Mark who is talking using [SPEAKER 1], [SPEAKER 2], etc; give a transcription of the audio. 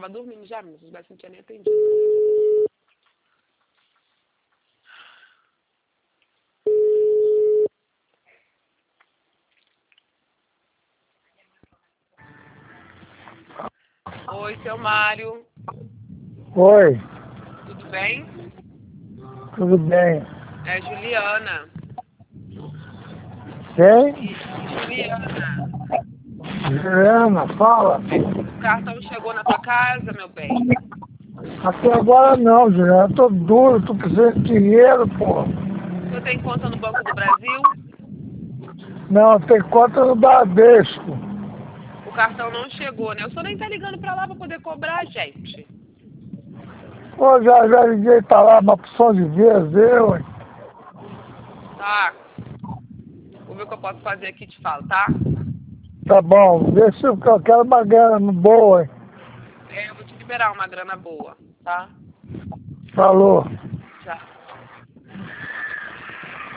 [SPEAKER 1] tava dormindo já, mas vocês não tinha nem atendido. Oi, seu Mário.
[SPEAKER 2] Oi,
[SPEAKER 1] Tudo bem?
[SPEAKER 2] tudo bem?
[SPEAKER 1] É Juliana.
[SPEAKER 2] Quem?
[SPEAKER 1] Juliana,
[SPEAKER 2] Juliana, fala.
[SPEAKER 1] o cartão chegou na tua casa, meu bem?
[SPEAKER 2] Até agora não, Juliana. Eu tô duro, tô precisando de dinheiro, pô.
[SPEAKER 1] Você tem conta no Banco do Brasil?
[SPEAKER 2] Não, tem conta no Bradesco.
[SPEAKER 1] O cartão não chegou, né? O senhor nem tá ligando pra lá pra poder cobrar, gente.
[SPEAKER 2] Pô, já liguei pra lá uma porção de vezes, eu, hein?
[SPEAKER 1] Tá. Vou ver o que eu posso fazer aqui e te falo, tá?
[SPEAKER 2] Tá bom, vê se eu quero uma grana boa, hein?
[SPEAKER 1] Eu vou te liberar uma grana boa, tá?
[SPEAKER 2] Falou.
[SPEAKER 1] Tchau.